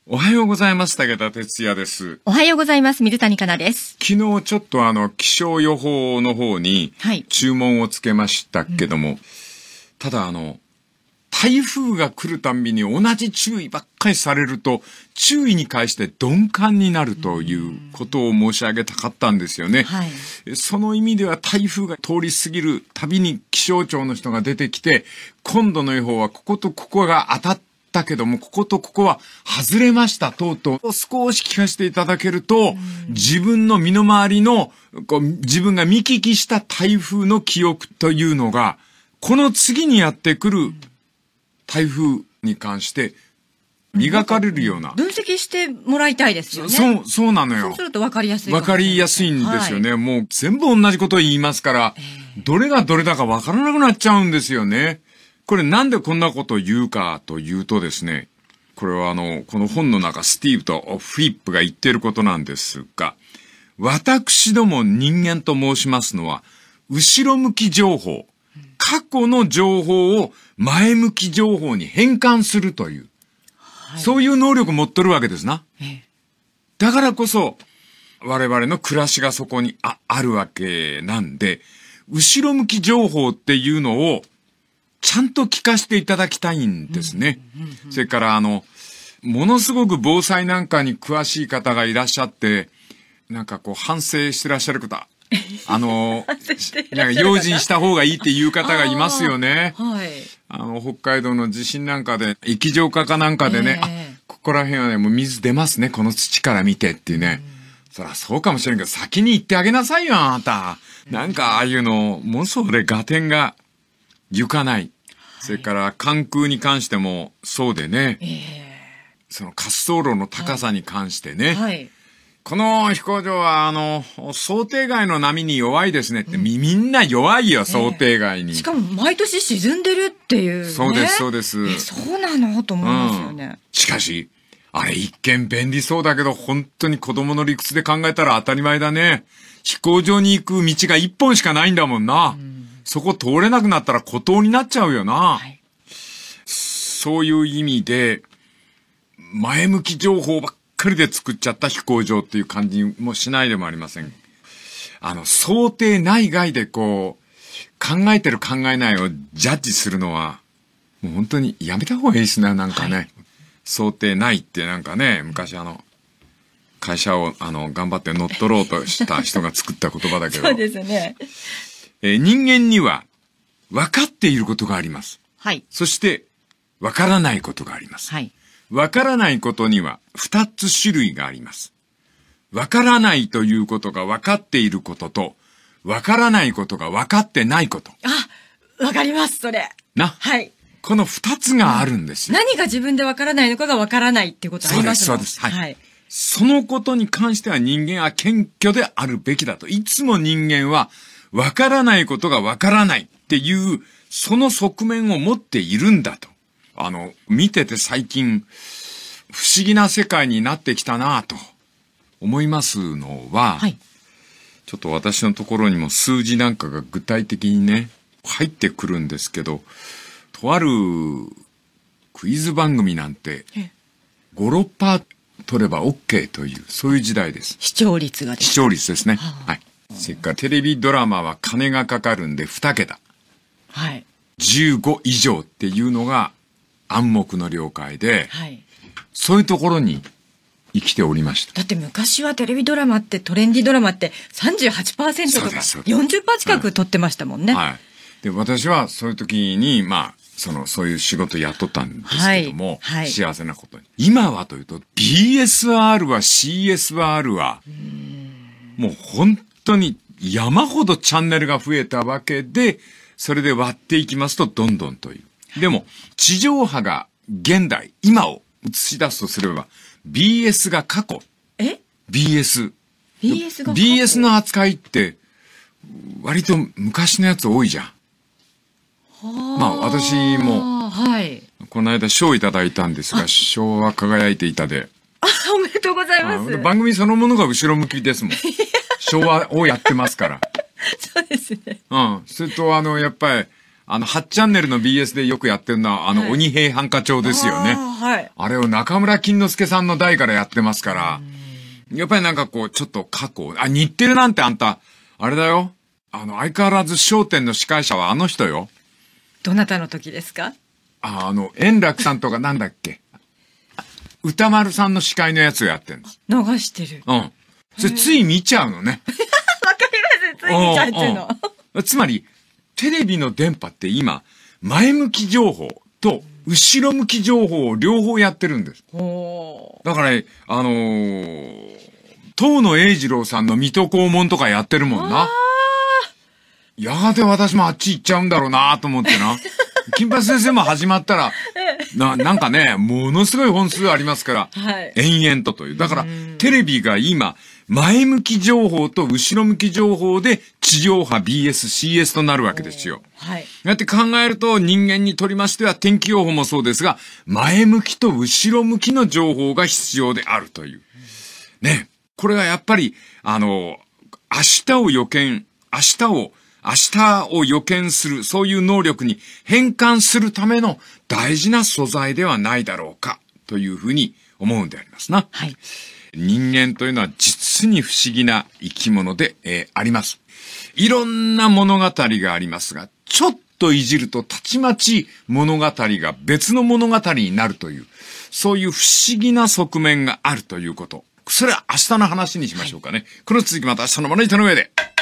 おはようございます。武田哲也です。 おはようございます。水谷香奈です。 昨日ちょっと気象予報の方に注文をつけましたけども、ただ台風が来るたんびに同じ注意ばっかりされると、注意に対して鈍感になるということを申し上げたかったんですよね。その意味では台風が通り過ぎるたびに気象庁の人が出てきて、今度の予報はこことここが当たったけども、こことここは外れました等々少し聞かせていただけると、自分の身の回りの自分が見聞きした台風の記憶というのが、この次にやってくる台風に関して磨かれるような。 分析してもらいたいですよね。 そうなのよ。 そうすると分かりやすい。 分かりやすいんですよね。もう全部同じことを言いますから、どれがどれだか分からなくなっちゃうんですよね。これなんでこんなことを言うかというとですね、これはこの本の中、スティーブとフィリップが言っていることなんですが、私ども人間と申しますのは、後ろ向き情報、過去の情報を前向き情報に変換するという、そういう能力を持ってるわけですな。だからこそ、我々の暮らしがそこにあるわけなんで、後ろ向き情報っていうのをちゃんと聞かせていただきたいんですね。それからものすごく防災なんかに詳しい方がいらっしゃって、なんか反省してらっしゃる方、なんか用心した方がいいっていう方がいますよね。北海道の地震なんかで、液状化かなんかでね、ここら辺はね、もう水出ますね、この土から見てっていうね。そりゃそうかもしれんけど、先に言ってあげなさいよ、あなた。なんかああいうの、もうそれ合点が行かない。それから関空に関してもそうでね、その滑走路の高さに関してね、この飛行場は想定外の波に弱いですねって、みんな弱いよ、想定外に。 しかも毎年沈んでるっていうね。 そうです、そうです。 そうなのと思いますよね。 しかし、あれ一見便利そうだけど、本当に子供の理屈で考えたら当たり前だね。飛行場に行く道が一本しかないんだもんな。そこ通れなくなったら孤島になっちゃうよな。そういう意味で、前向き情報ばっかりで作っちゃった飛行場っていう感じもしないでもありません。想定内外で考えてる考えないをジャッジするのは、もう本当にやめた方がいいですね、なんかね。想定内ってなんかね、昔会社を頑張って乗っ取ろうとした人が作った言葉だけど。 そうですね。 人間には分かっていることがあります。そして分からないことがあります。分からないことには2つ種類があります。分からないということが分かっていることと、分からないことが分かってないこと。 わかります、それ。 この2つがあるんですよ。 何が自分で分からないのかが分からないっていうことありますもん。 そうです。そのことに関しては人間は謙虚であるべきだと。いつも人間は分からないことが分からないっていう、その側面を持っているんだと。見てて最近、不思議な世界になってきたなと思いますのは、ちょっと私のところにも数字なんかが具体的にね、入ってくるんですけど、とあるクイズ番組なんて、5、6% 取れば OK という、そういう時代です。 視聴率がです。 視聴率ですね。それからテレビドラマは金がかかるんで2桁。15以上っていうのが暗黙の了解で、そういうところに生きておりました。 だって昔はテレビドラマってトレンディドラマって 38% とか 40% 近く取ってましたもんね。 で、私はそういう時に、そういう仕事やっとったんですけども、幸せなことに。今はというと、BSR は CSR は、もう本当に山ほどチャンネルが増えたわけで、それで割っていきますとどんどんという。でも、地上波が現代、今を映し出すとすれば、BS が過去。BS が過去。BS の扱いって、割と昔のやつ多いじゃん。私も、この間賞をいただいたんですが、賞は輝いていたで。 おめでとうございます。 番組そのものが後ろ向きですもん。昭和をやってますから。 そうですね。 それとやっぱり、 8チャンネルの BS でよくやってるのは、鬼平犯科帳ですよね。 はい。 あれを中村金之助さんの代からやってますから、やっぱりなんかこう、ちょっと過去、日テレなんてあんた、あれだよ。相変わらず笑点の司会者はあの人よ。 どなたの時ですか？ 円楽さんとかなんだっけ歌丸さんの司会のやつをやってるんです。 流してる。 うん。それつい見ちゃうのね。 わかります。つい見ちゃうっていうの。 つまり、テレビの電波って今、前向き情報と後ろ向き情報を両方やってるんです。だから、東野栄二郎さんの水戸黄門とかやってるもんな。やがて私もあっち行っちゃうんだろうなと思ってな。金八先生も始まったら、なんかね、ものすごい本数ありますから、 はい、 延々という。だから、テレビが今、前向き情報と後ろ向き情報で地上波 BS、CS となるわけですよ。 はい。 やって考えると人間にとりましては天気予報もそうですが、前向きと後ろ向きの情報が必要であるという。ね。これがやっぱり、明日を予見する、そういう能力に変換するための大事な素材ではないだろうか、というふうに思うんでありますな。 はい。 人間というのは実に不思議な生き物で、あります。いろんな物語がありますが、ちょっといじるとたちまち物語が別の物語になるという、そういう不思議な側面があるということ。それは明日の話にしましょうかね。この続きまた明日のまな板の上で。